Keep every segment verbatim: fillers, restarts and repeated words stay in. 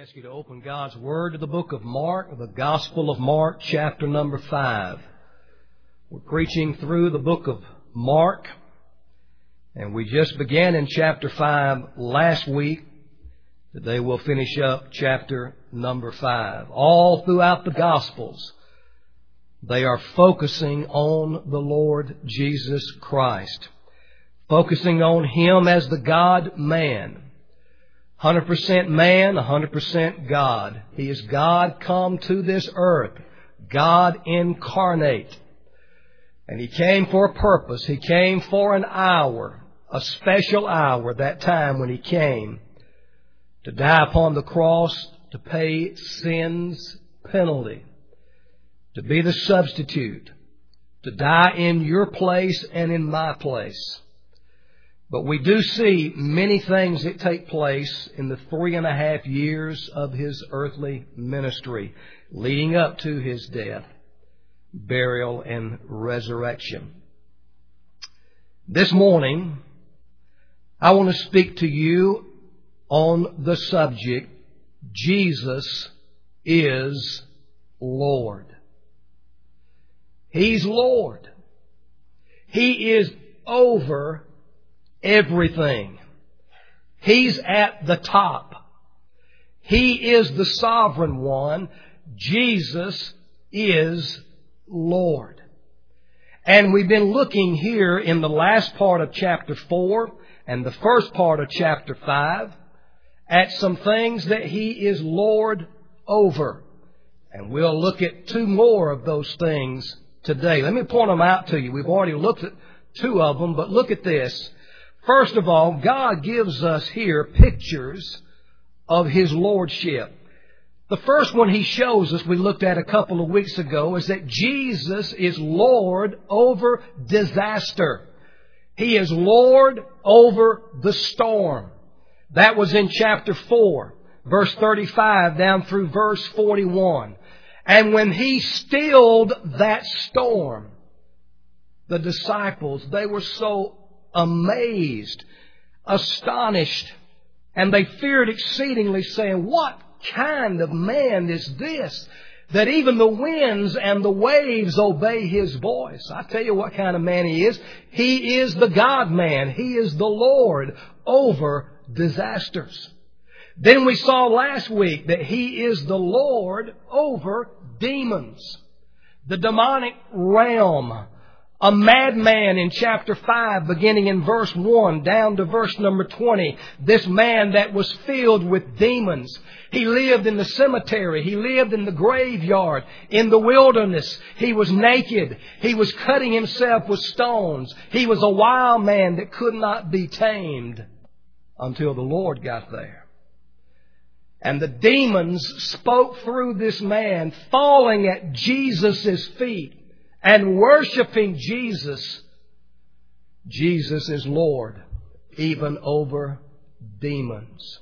ask you to open God's Word to the book of Mark, the Gospel of Mark, chapter number five. We're preaching through the book of Mark, and we just began in chapter five last week. Today we'll finish up chapter number five. All throughout the Gospels, they are focusing on the Lord Jesus Christ, focusing on Him as the God-man. one hundred percent man, one hundred percent God. He is God come to this earth, God incarnate. And He came for a purpose. He came for an hour, a special hour, that time when He came to die upon the cross, to pay sin's penalty, to be the substitute, to die in your place and in my place. But we do see many things that take place in the three and a half years of His earthly ministry, leading up to His death, burial, and resurrection. This morning, I want to speak to you on the subject, Jesus is Lord. He's Lord. He is over everything. He's at the top. He is the sovereign one. Jesus is Lord. And we've been looking here in the last part of chapter four and the first part of chapter five at some things that He is Lord over. And we'll look at two more of those things today. Let me point them out to you. We've already looked at two of them, but look at this. First of all, God gives us here pictures of His lordship. The first one He shows us, we looked at a couple of weeks ago, is that Jesus is Lord over disaster. He is Lord over the storm. That was in chapter four, verse thirty-five down through verse forty-one. And when He stilled that storm, the disciples, they were so amazed, astonished, and they feared exceedingly, saying, "What kind of man is this, that even the winds and the waves obey His voice?" I tell you what kind of man He is. He is the God-man. He is the Lord over disasters. Then we saw last week that He is the Lord over demons, the demonic realm. A madman in chapter five, beginning in verse one, down to verse number twenty. This man that was filled with demons. He lived in the cemetery. He lived in the graveyard, in the wilderness. He was naked. He was cutting himself with stones. He was a wild man that could not be tamed until the Lord got there. And the demons spoke through this man, falling at Jesus' feet and worshiping Jesus. Jesus is Lord, even over demons.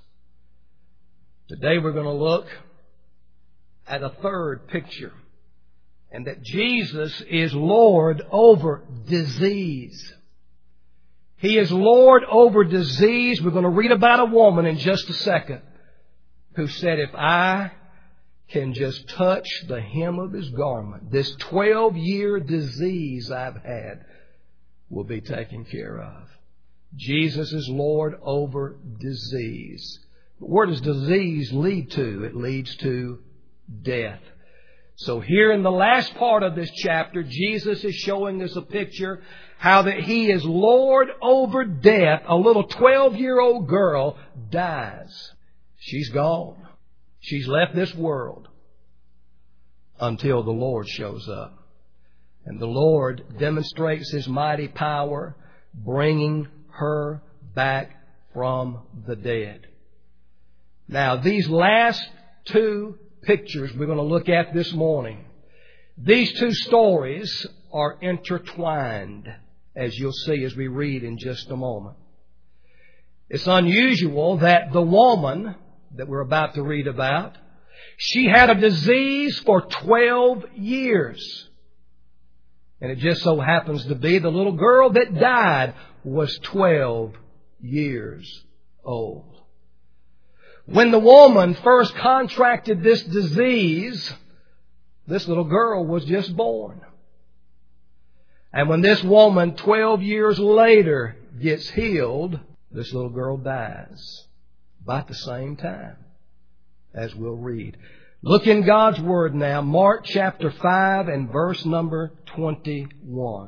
Today we're going to look at a third picture, and that Jesus is Lord over disease. He is Lord over disease. We're going to read about a woman in just a second who said, "If I can just touch the hem of His garment, this twelve-year disease I've had will be taken care of." Jesus is Lord over disease. But where does disease lead to? It leads to death. So here in the last part of this chapter, Jesus is showing us a picture how that He is Lord over death. A little twelve-year-old girl dies. She's gone. She's left this world until the Lord shows up. And the Lord demonstrates His mighty power, bringing her back from the dead. Now, these last two pictures we're going to look at this morning, these two stories are intertwined, as you'll see as we read in just a moment. It's unusual that the woman that we're about to read about, she had a disease for twelve years. And it just so happens to be the little girl that died was twelve years old. When the woman first contracted this disease, this little girl was just born. And when this woman, twelve years later, gets healed, this little girl dies. About the same time, as we'll read. Look in God's Word now, Mark chapter five and verse number twenty-one.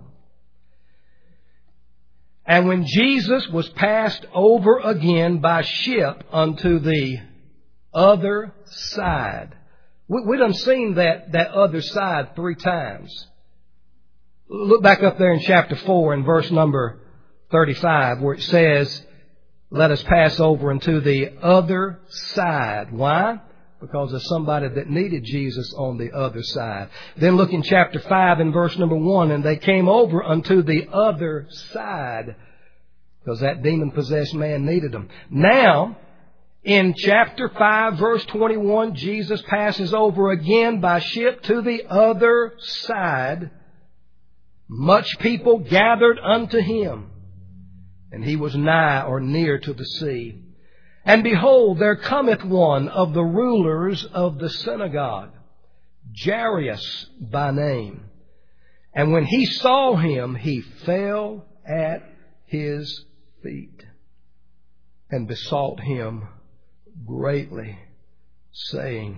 And when Jesus was passed over again by ship unto the other side. We, we done seen that, that other side three times. Look back up there in chapter four and verse number thirty-five where it says, let us pass over into the other side. Why? Because there's somebody that needed Jesus on the other side. Then look in chapter five and verse number one, and they came over unto the other side because that demon-possessed man needed them. Now, in chapter five, verse twenty-one, Jesus passes over again by ship to the other side. Much people gathered unto him, and he was nigh or near to the sea. And behold, there cometh one of the rulers of the synagogue, Jairus by name. And when he saw him, he fell at his feet and besought him greatly, saying,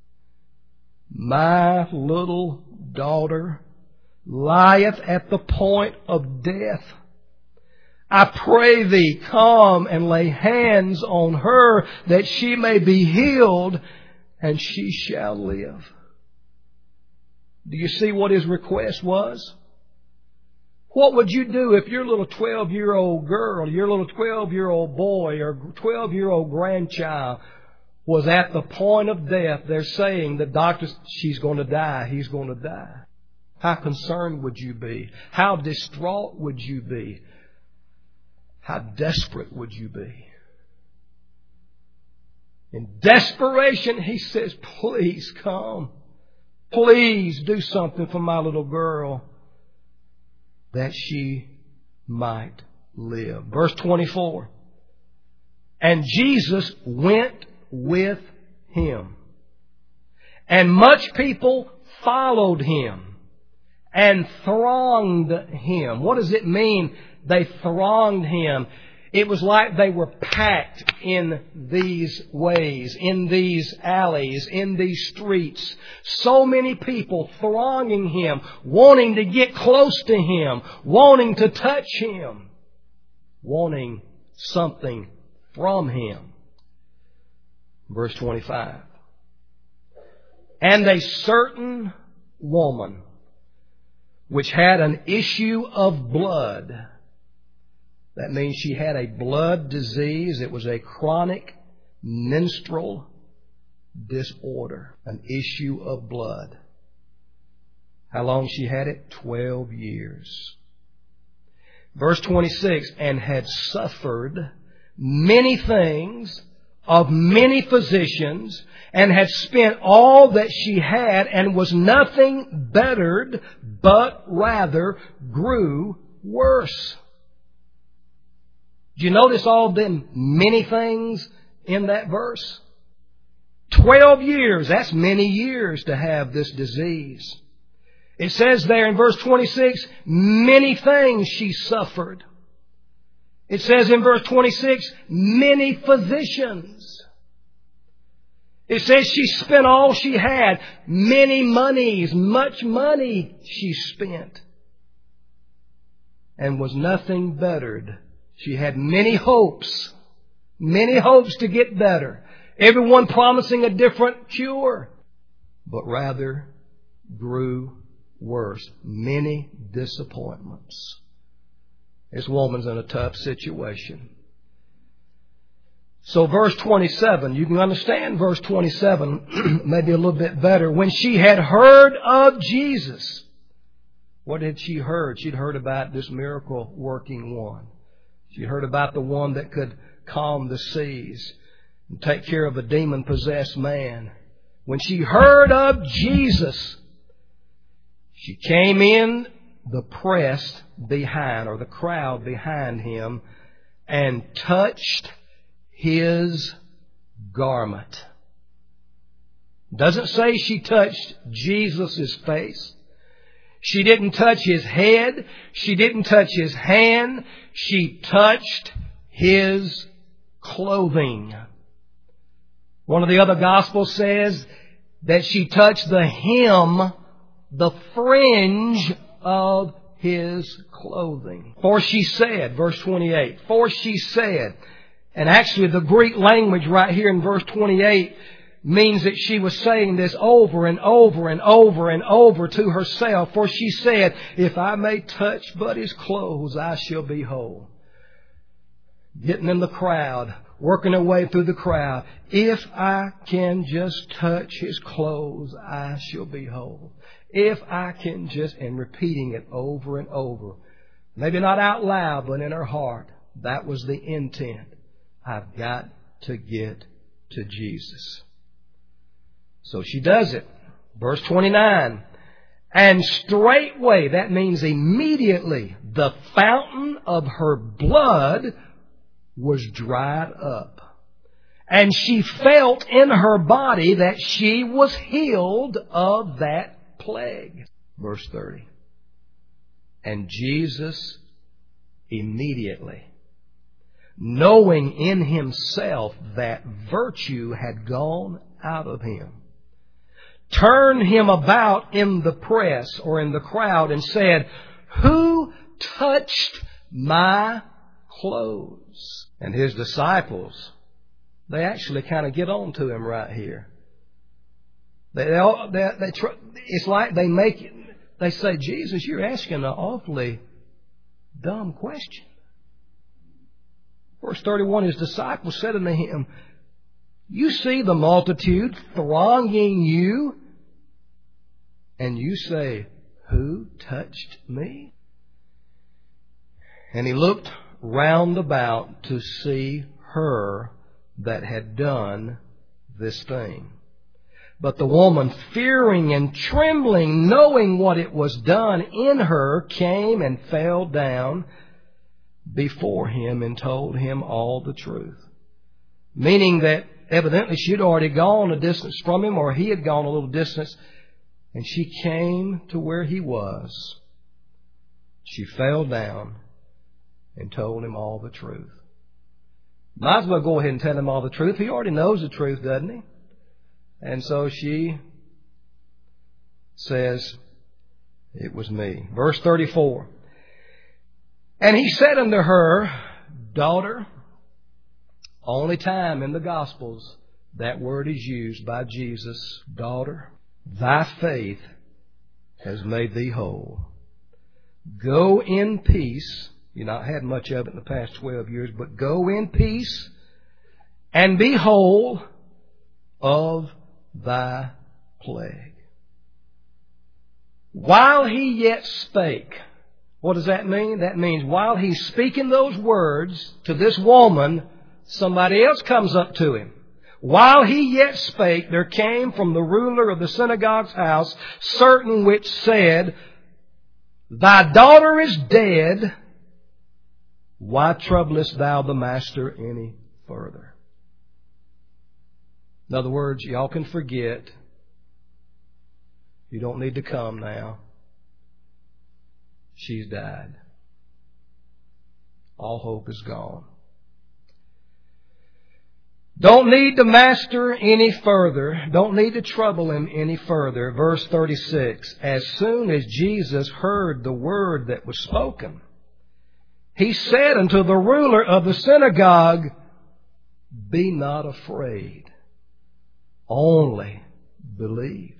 my little daughter lieth at the point of death. I pray thee, come and lay hands on her that she may be healed, and she shall live. Do you see what his request was? What would you do if your little twelve-year-old girl, your little twelve-year-old boy or twelve-year-old grandchild was at the point of death? They're saying, the doctors, she's going to die, he's going to die. How concerned would you be? How distraught would you be? How desperate would you be? In desperation, he says, please come. Please do something for my little girl that she might live. Verse twenty-four. And Jesus went with him, and much people followed him and thronged him. What does it mean? They thronged him. It was like they were packed in these ways, in these alleys, in these streets. So many people thronging him, wanting to get close to him, wanting to touch him, wanting something from him. Verse twenty-five. And a certain woman, which had an issue of blood. That means she had a blood disease. It was a chronic menstrual disorder, an issue of blood. How long she had it? Twelve years. Verse twenty-six, and had suffered many things of many physicians, and had spent all that she had, and was nothing bettered, but rather grew worse. Do you notice all them many things in that verse? Twelve years, that's many years to have this disease. It says there in verse twenty-six, many things she suffered. It says in verse twenty-six, many physicians. It says she spent all she had, many monies, much money she spent, and was nothing bettered. She had many hopes, many hopes to get better. Everyone promising a different cure, but rather grew worse. Many disappointments. This woman's in a tough situation. So verse twenty-seven, you can understand verse twenty-seven maybe a little bit better. When she had heard of Jesus, what had she heard? She'd heard about this miracle working one. She heard about the one that could calm the seas and take care of a demon-possessed man. When she heard of Jesus, she came in the press behind, or the crowd behind him, and touched his garment. Doesn't say she touched Jesus' face. She didn't touch His head. She didn't touch His hand. She touched His clothing. One of the other Gospels says that she touched the hem, the fringe of His clothing. For she said, verse twenty-eight, for she said, and actually the Greek language right here in verse twenty-eight means that she was saying this over and over and over and over to herself. For she said, if I may touch but His clothes, I shall be whole. Getting in the crowd, working her way through the crowd. If I can just touch His clothes, I shall be whole. If I can just, and repeating it over and over. Maybe not out loud, but in her heart. That was the intent. I've got to get to Jesus. So she does it. Verse twenty-nine. And straightway, that means immediately, the fountain of her blood was dried up. And she felt in her body that she was healed of that plague. Verse thirty. And Jesus immediately, knowing in Himself that virtue had gone out of Him, turned Him about in the press or in the crowd and said, who touched my clothes? And His disciples, they actually kind of get on to Him right here. They, they, they, they try, it's like they make it, they say, Jesus, you're asking an awfully dumb question. Verse thirty-one, His disciples said unto Him, you see the multitude thronging you, and you say, who touched me? And He looked round about to see her that had done this thing. But the woman, fearing and trembling, knowing what it was done in her, came and fell down before Him and told Him all the truth. Meaning that evidently she had already gone a distance from Him, or He had gone a little distance, and she came to where He was. She fell down and told Him all the truth. Might as well go ahead and tell Him all the truth. He already knows the truth, doesn't He? And so she says, it was me. Verse thirty-four. And He said unto her, daughter, only time in the Gospels that word is used by Jesus, daughter, thy faith has made thee whole. Go in peace. You've not had much of it in the past twelve years, but go in peace and be whole of thy plague. While He yet spake, what does that mean? That means while He's speaking those words to this woman, somebody else comes up to Him. While He yet spake, there came from the ruler of the synagogue's house certain which said, thy daughter is dead. Why troublest thou the master any further? In other words, y'all can forget. You don't need to come now. She's died. All hope is gone. Don't need the master any further. Don't need to trouble him any further. Verse thirty-six. As soon as Jesus heard the word that was spoken, He said unto the ruler of the synagogue, be not afraid, only believe.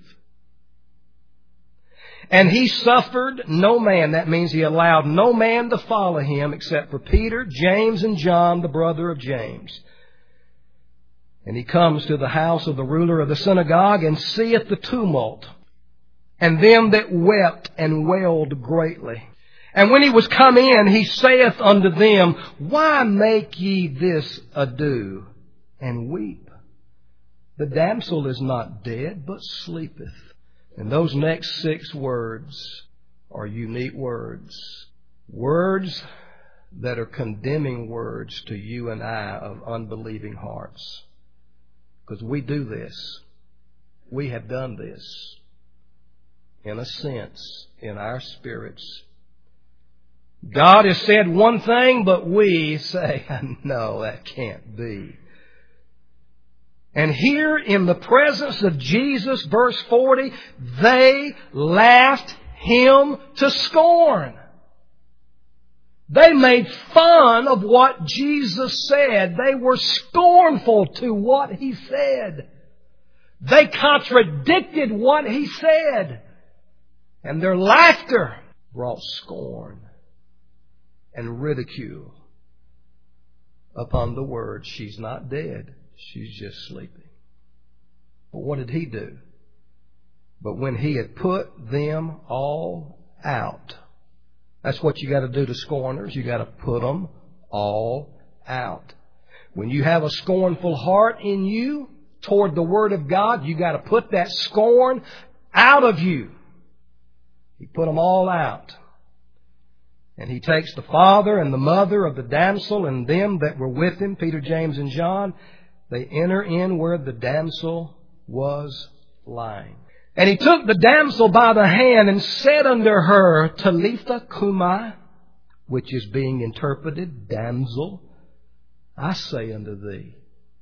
And He suffered no man. That means He allowed no man to follow Him except for Peter, James, and John, the brother of James. And He comes to the house of the ruler of the synagogue and seeth the tumult, and them that wept and wailed greatly. And when He was come in, He saith unto them, why make ye this ado, and weep? The damsel is not dead, but sleepeth. And those next six words are unique words. Words that are condemning words to you and I of unbelieving hearts. Because we do this. We have done this, in a sense, in our spirits. God has said one thing, but we say, no, that can't be. And here in the presence of Jesus, verse forty, they laughed Him to scorn. They made fun of what Jesus said. They were scornful to what He said. They contradicted what He said. And their laughter brought scorn and ridicule upon the word, she's not dead, she's just sleeping. But what did He do? But when He had put them all out, that's what you got to do to scorners. You got to put them all out. When you have a scornful heart in you toward the Word of God, you got to put that scorn out of you. He put them all out. And He takes the father and the mother of the damsel and them that were with him, Peter, James, and John. They enter in where the damsel was lying. And He took the damsel by the hand and said unto her, Talitha cumi, which is being interpreted, damsel, I say unto thee,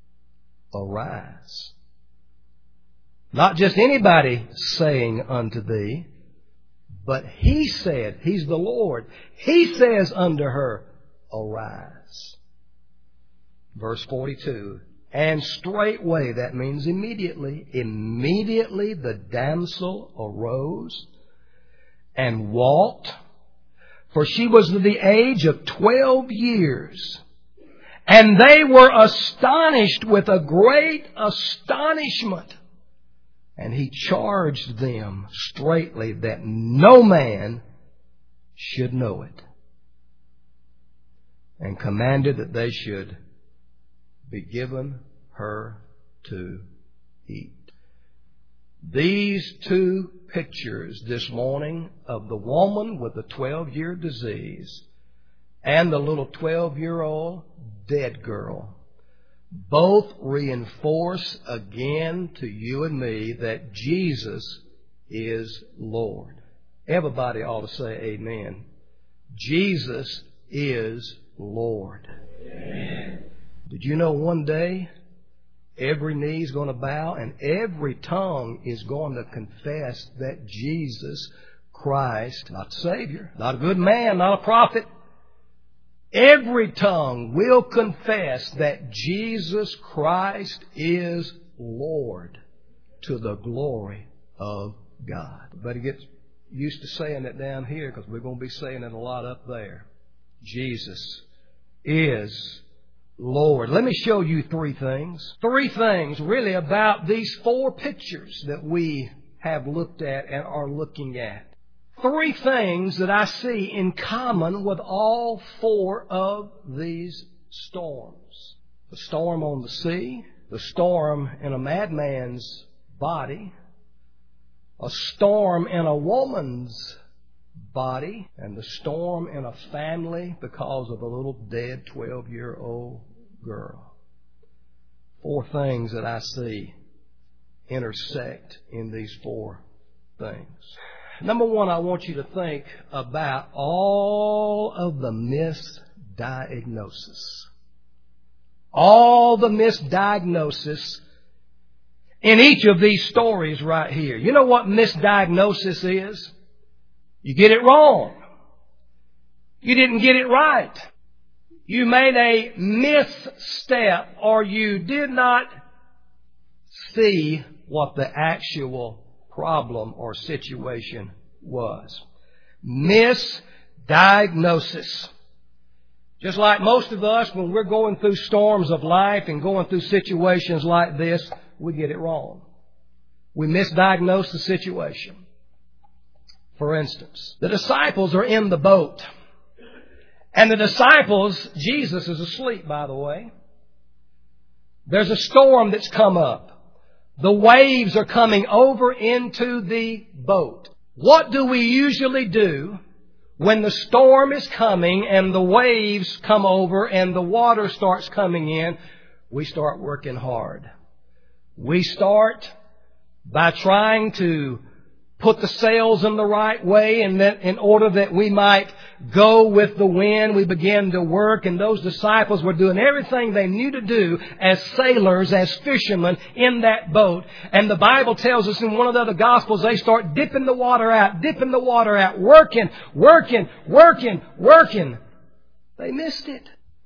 arise. Not just anybody saying unto thee, but He said, He's the Lord. He says unto her, arise. Verse forty-two. And straightway, that means immediately, immediately the damsel arose and walked, for she was of the age of twelve years. And they were astonished with a great astonishment. And He charged them straitly that no man should know it, and commanded that they should be given her to eat. These two pictures this morning of the woman with the twelve-year disease and the little twelve-year-old dead girl both reinforce again to you and me that Jesus is Lord. Everybody ought to say amen. Jesus is Lord. Amen. Did you know one day every knee is going to bow and every tongue is going to confess that Jesus Christ, not Savior, not a good man, not a prophet, every tongue will confess that Jesus Christ is Lord to the glory of God. But it gets used to saying it down here because we're going to be saying it a lot up there. Jesus is Lord. Let me show you three things. Three things really about these four pictures that we have looked at and are looking at. Three things that I see in common with all four of these storms. The storm on the sea, the storm in a madman's body, a storm in a woman's body, and the storm in a family because of a little dead twelve-year-old girl. Four things that I see intersect in these four things. Number one, I want you to think about all of the misdiagnosis. All the misdiagnosis in each of these stories right here. You know what misdiagnosis is? You get it wrong. You didn't get it right. You made a misstep, or you did not see what the actual problem or situation was. Misdiagnosis. Just like most of us, when we're going through storms of life and going through situations like this, we get it wrong. We misdiagnose the situation. For instance, the disciples are in the boat. And the disciples, Jesus is asleep, by the way. There's a storm that's come up. The waves are coming over into the boat. What do we usually do when the storm is coming and the waves come over and the water starts coming in? We start working hard. We start by trying to put the sails in the right way, and that in order that we might go with the wind, we begin to work. And those disciples were doing everything they knew to do as sailors, as fishermen in that boat. And the Bible tells us in one of the other Gospels, they start dipping the water out, dipping the water out, working, working, working, working. They missed it.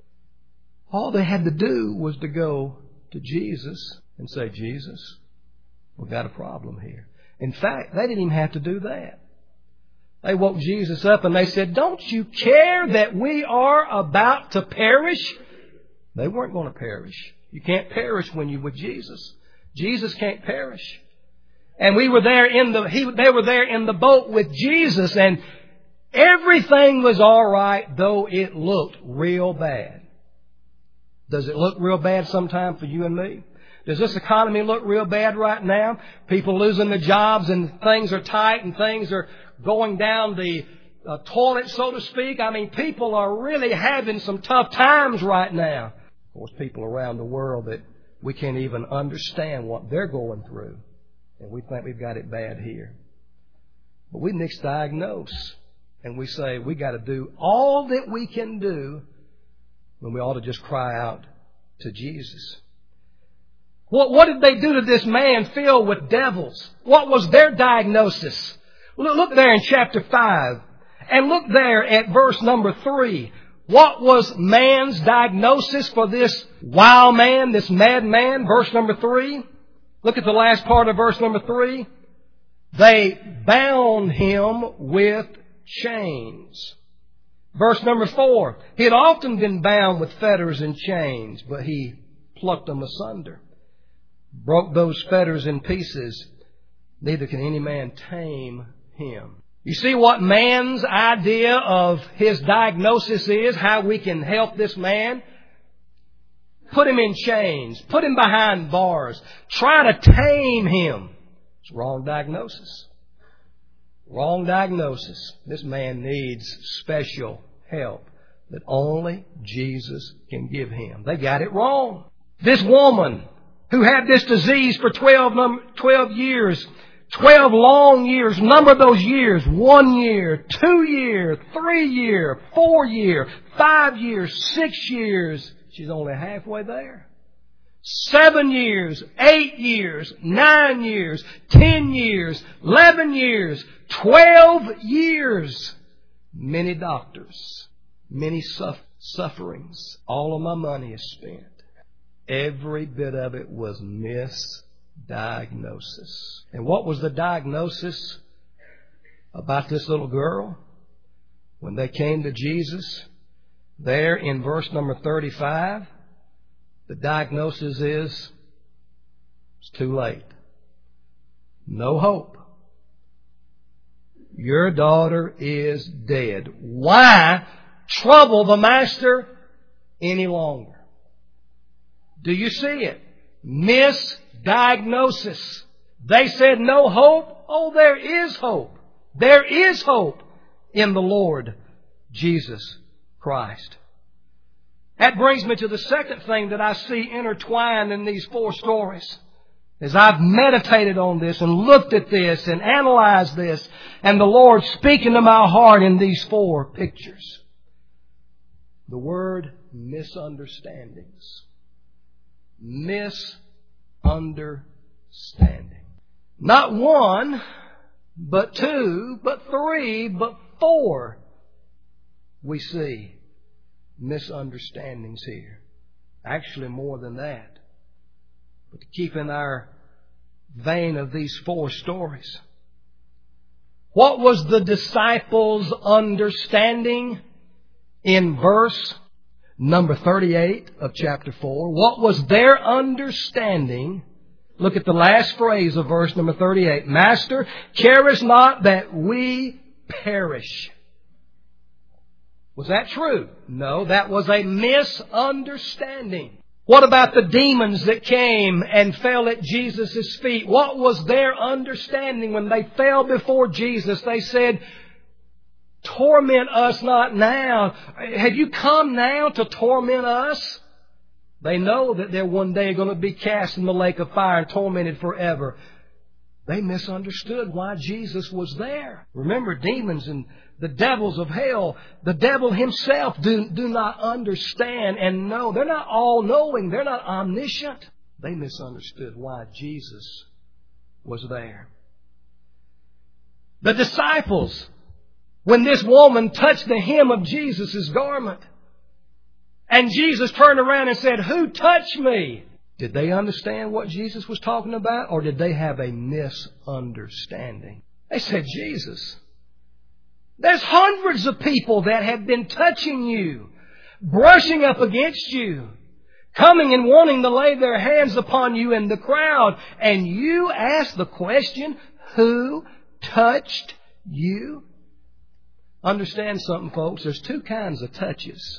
All they had to do was to go to Jesus and say, Jesus, we've got a problem here. In fact, they didn't even have to do that. They woke Jesus up and they said, don't you care that we are about to perish? They weren't going to perish. You can't perish when you're with Jesus. Jesus can't perish. And we were there in the, he, they were there in the boat with Jesus, and everything was all right, though it looked real bad. Does it look real bad sometime for you and me? Does this economy look real bad right now? People losing their jobs, and things are tight, and things are going down the uh, toilet, so to speak. I mean, people are really having some tough times right now. Of course, people around the world that we can't even understand what they're going through, and we think we've got it bad here. But we misdiagnose, and we say we got to do all that we can do when we ought to just cry out to Jesus. What, what did they do to this man filled with devils? What was their diagnosis? Look, look there in chapter five. And look there at verse number three. What was man's diagnosis for this wild man, this mad man? Verse number three. Look at the last part of verse number three. They bound him with chains. Verse number four. He had often been bound with fetters and chains, but he plucked them asunder. Broke those fetters in pieces. Neither can any man tame him. You see what man's idea of his diagnosis is, how we can help this man? Put him in chains. Put him behind bars. Try to tame him. It's wrong diagnosis. Wrong diagnosis. This man needs special help that only Jesus can give him. They got it wrong. This woman who had this disease for twelve, twelve years, twelve long years, number those years, one year, two year, three year, four year, five years, six years. She's only halfway there. Seven years, eight years, nine years, ten years, eleven years, twelve years. Many doctors, many suff- sufferings. All of my money is spent. Every bit of it was misdiagnosis. And what was the diagnosis about this little girl? When they came to Jesus, there in verse number thirty-five, the diagnosis is, it's too late. No hope. Your daughter is dead. Why trouble the master any longer? Do you see it? Misdiagnosis. They said no hope. Oh, there is hope. There is hope in the Lord Jesus Christ. That brings me to the second thing that I see intertwined in these four stories. As I've meditated on this and looked at this and analyzed this, and the Lord speaking to my heart in these four pictures. The word misunderstandings. Misunderstanding. Not one, but two, but three, but four. We see misunderstandings here. Actually more than that. But to keep in our vein of these four stories. What was the disciples' understanding in verse number thirty-eight of chapter four? What was their understanding? Look at the last phrase of verse number thirty-eight. Master, carest not that we perish. Was that true? No, that was a misunderstanding. What about the demons that came and fell at Jesus' feet? What was their understanding when they fell before Jesus? They said, torment us not now. Have you come now to torment us? They know that they're one day going to be cast in the lake of fire and tormented forever. They misunderstood why Jesus was there. Remember, demons and the devils of hell, the devil himself do, do not understand and know. They're not all-knowing. They're not omniscient. They misunderstood why Jesus was there. The disciples, when this woman touched the hem of Jesus' garment, and Jesus turned around and said, "Who touched me?" Did they understand what Jesus was talking about, or did they have a misunderstanding? They said, "Jesus, there's hundreds of people that have been touching you, brushing up against you, coming and wanting to lay their hands upon you in the crowd, and you ask the question, 'Who touched you?'" Understand something, folks. There's two kinds of touches.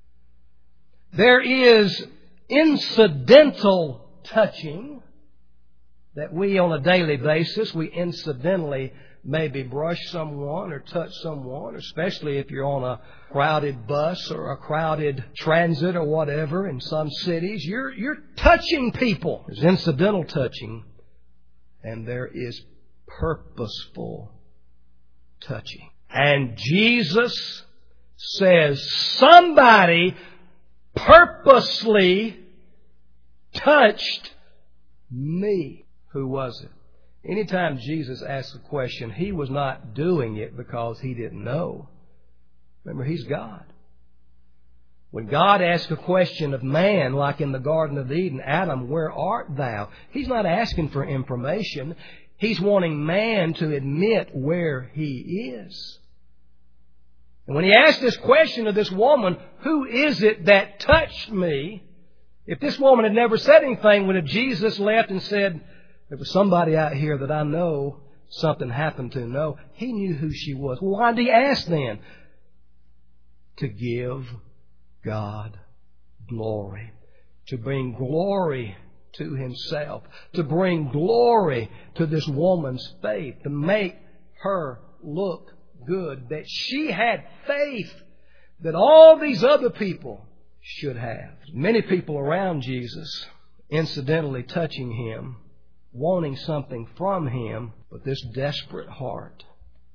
There is incidental touching that we on a daily basis, we incidentally maybe brush someone or touch someone, especially if you're on a crowded bus or a crowded transit or whatever in some cities. You're, you're touching people. There's incidental touching, and there is purposeful touching. And Jesus says somebody purposely touched me. Who was it? Anytime Jesus asked a question, He was not doing it because He didn't know. Remember, He's God. When God asked a question of man, like in the Garden of Eden, "Adam, where art thou?" He's not asking for information. He's wanting man to admit where he is. And when He asked this question of this woman, "Who is it that touched me?" If this woman had never said anything, would have Jesus left and said, "There was somebody out here that I know something happened to"? No, He knew who she was. Well, why did He ask then? To give God glory. To bring glory to Himself. To bring glory to this woman's faith. To make her look good. That she had faith that all these other people should have. Many people around Jesus, incidentally touching Him, wanting something from Him, but this desperate heart.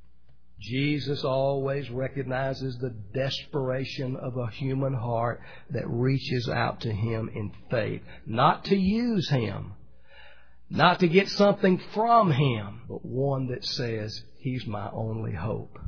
Jesus always recognizes the desperation of a human heart that reaches out to Him in faith. Not to use Him, not to get something from Him, but one that says, "He's my only hope."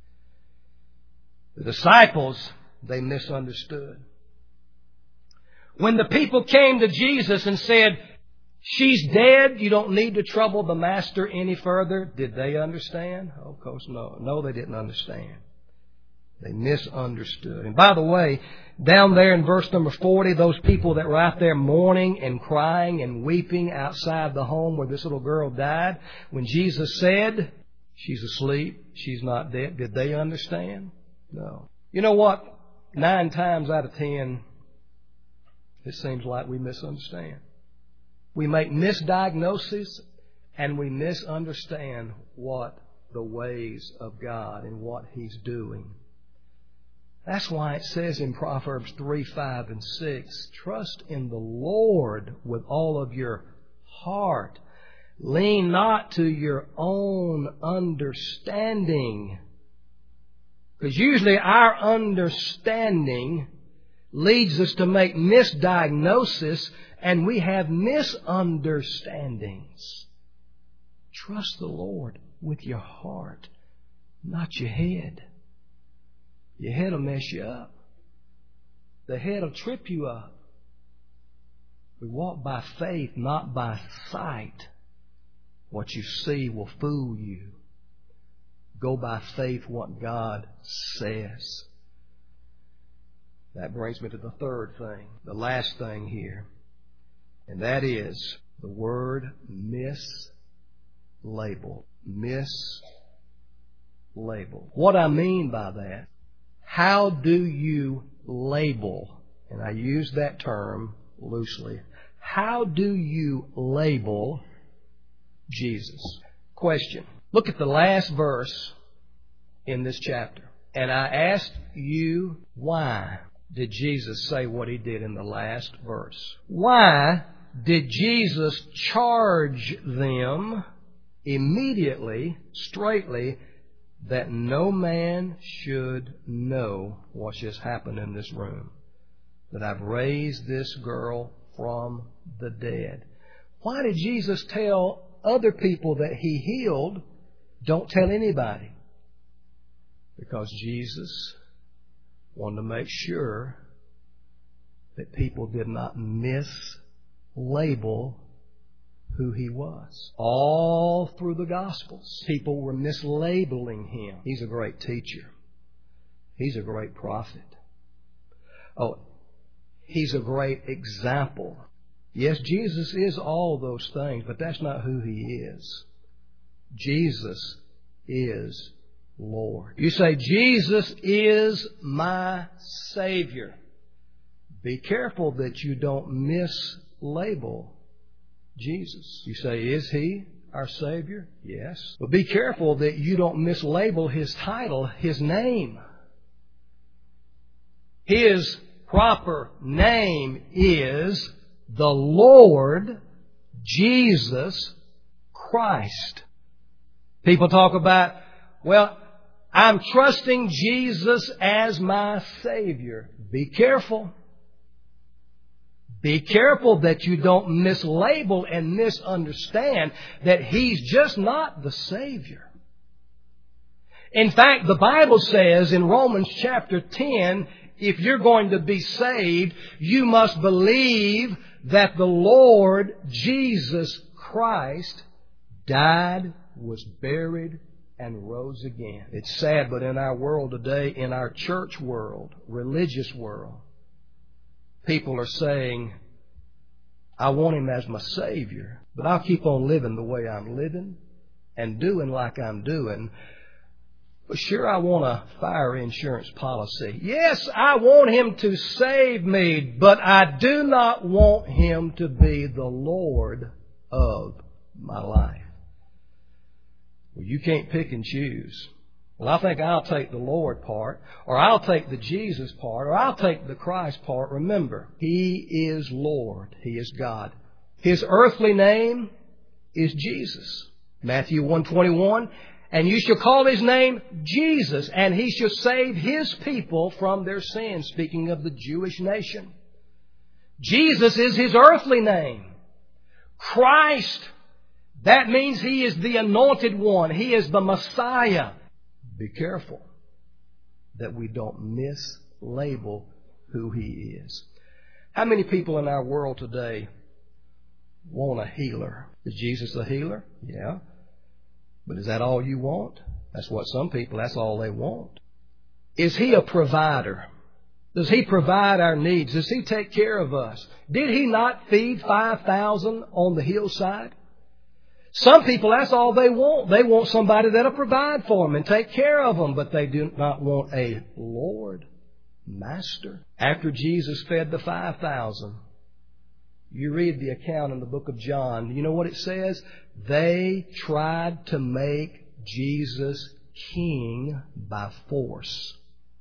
The disciples, they misunderstood. When the people came to Jesus and said, "She's dead, you don't need to trouble the Master any further," did they understand? Oh, of course, no. No, they didn't understand. They misunderstood. And by the way, down there in verse number forty, those people that were out there mourning and crying and weeping outside the home where this little girl died, when Jesus said, "She's asleep, she's not dead," did they understand? No. You know what? Nine times out of ten, it seems like we misunderstand. We make misdiagnoses and we misunderstand what the ways of God and what He's doing. That's why it says in Proverbs three, five, and six, "Trust in the Lord with all of your heart. Lean not to your own understanding." Because usually our understanding leads us to make misdiagnosis, and we have misunderstandings. Trust the Lord with your heart, not your head. Your head will mess you up. The head will trip you up. We walk by faith, not by sight. What you see will fool you. Go by faith what God says. That brings me to the third thing, the last thing here. And that is the word mislabel. Mislabel. What I mean by that, how do you label? And I use that term loosely. How do you label Jesus? Question. Look at the last verse in this chapter. "And I asked you why." did Jesus say what He did in the last verse? Why did Jesus charge them immediately, straightly, that no man should know what's just happened in this room? That I've raised this girl from the dead. Why did Jesus tell other people that He healed, don't tell anybody? Because Jesus wanted to make sure that people did not mislabel who He was. All through the Gospels, people were mislabeling Him. He's a great teacher. He's a great prophet. Oh, He's a great example. Yes, Jesus is all those things, but that's not who He is. Jesus is Lord. You say, Jesus is my Savior. Be careful that you don't mislabel Jesus. You say, is He our Savior? Yes. But be careful that you don't mislabel His title, His name. His proper name is the Lord Jesus Christ. People talk about, well, I'm trusting Jesus as my Savior. Be careful. Be careful that you don't mislabel and misunderstand that He's just not the Savior. In fact, the Bible says in Romans chapter ten, if you're going to be saved, you must believe that the Lord Jesus Christ died, was buried, and rose again. It's sad, but in our world today, in our church world, religious world, people are saying, I want Him as my Savior, but I'll keep on living the way I'm living and doing like I'm doing. But sure, I want a fire insurance policy. Yes, I want Him to save me, but I do not want Him to be the Lord of my life. Well, you can't pick and choose. Well, I think I'll take the Lord part, or I'll take the Jesus part, or I'll take the Christ part. Remember, He is Lord. He is God. His earthly name is Jesus. Matthew one twenty-one, and you shall call His name Jesus, and He shall save His people from their sins. Speaking of the Jewish nation. Jesus is His earthly name. Christ, that means He is the anointed one. He is the Messiah. Be careful that we don't mislabel who He is. How many people in our world today want a healer? Is Jesus a healer? Yeah. But is that all you want? That's what some people, that's all they want. Is He a provider? Does He provide our needs? Does He take care of us? Did He not feed five thousand on the hillside? Some people, that's all they want. They want somebody that'll provide for them and take care of them, but they do not want a Lord, Master. After Jesus fed the five thousand, you read the account in the book of John. You know what it says? They tried to make Jesus king by force.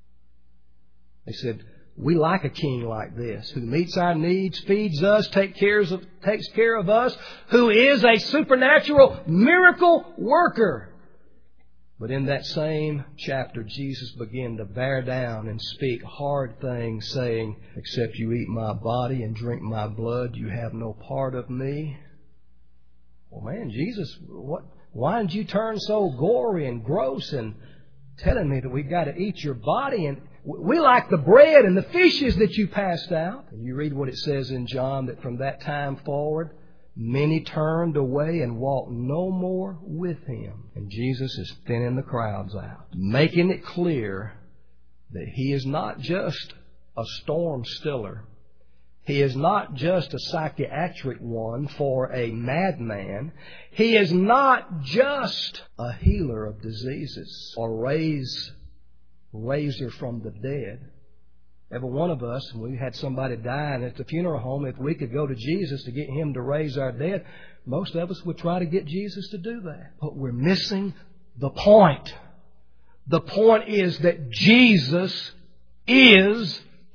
They said, we like a king like this, who meets our needs, feeds us, take cares of, takes care of us, who is a supernatural miracle worker. But in that same chapter, Jesus began to bear down and speak hard things, saying, except you eat my body and drink my blood, you have no part of me. Well, man, Jesus, what? Why did you turn so gory and gross and telling me that we've got to eat your body? And we like the bread and the fishes that you passed out. And you read what it says in John, that from that time forward, many turned away and walked no more with Him. And Jesus is thinning the crowds out, making it clear that He is not just a storm stiller. He is not just a psychiatric one for a madman. He is not just a healer of diseases or raise, raiser from the dead. Every one of us, when we had somebody dying at the funeral home, if we could go to Jesus to get Him to raise our dead, most of us would try to get Jesus to do that. But we're missing the point. The point is that Jesus is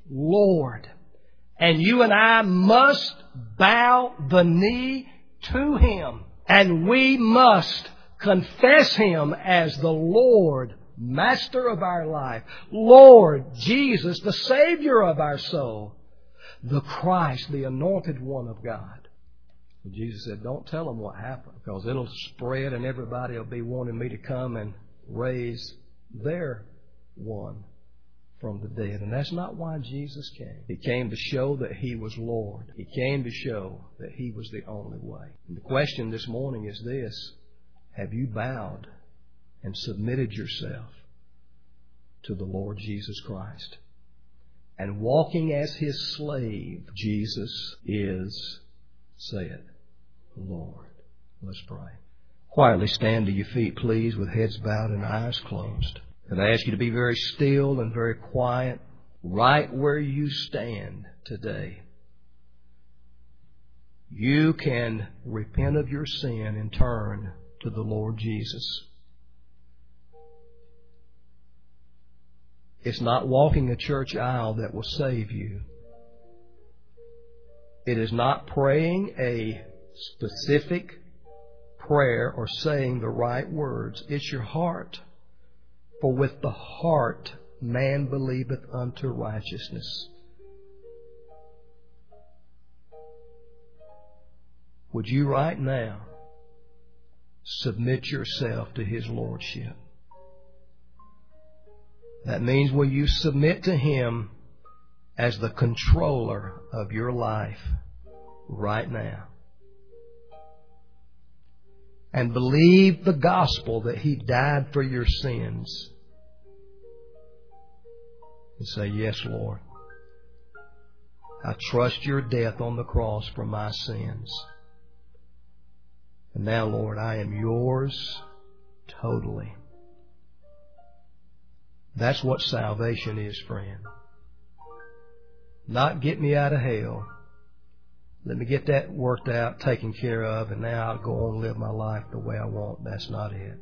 Lord. And you and I must bow the knee to Him. And we must confess Him as the Lord, Master of our life. Lord Jesus, the Savior of our soul. The Christ, the Anointed One of God. And Jesus said, don't tell them what happened, because it'll spread and everybody will be wanting me to come and raise their one from the dead. And that's not why Jesus came. He came to show that He was Lord. He came to show that He was the only way. And the question this morning is this: have you bowed and submitted yourself to the Lord Jesus Christ? And walking as His slave, Jesus is, say it, Lord. Let's pray. Quietly stand to your feet, please, with heads bowed and eyes closed. And I ask you to be very still and very quiet right where you stand today. You can repent of your sin and turn to the Lord Jesus. It's not walking a church aisle that will save you. It is not praying a specific prayer or saying the right words. It's your heart. For with the heart man believeth unto righteousness. Would you right now submit yourself to His Lordship? That means will you submit to Him as the controller of your life right now? And believe the gospel that He died for your sins. And say, yes, Lord. I trust your death on the cross for my sins. And now, Lord, I am yours totally. That's what salvation is, friend. Not get me out of hell. Let me get that worked out, taken care of, and now I'll go on and live my life the way I want. That's not it.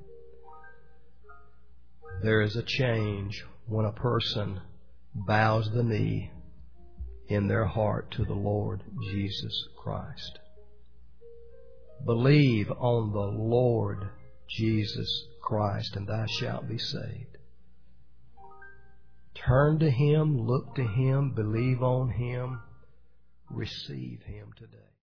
There is a change when a person bows the knee in their heart to the Lord Jesus Christ. Believe on the Lord Jesus Christ, and thou shalt be saved. Turn to Him, look to Him, believe on Him. Receive Him today.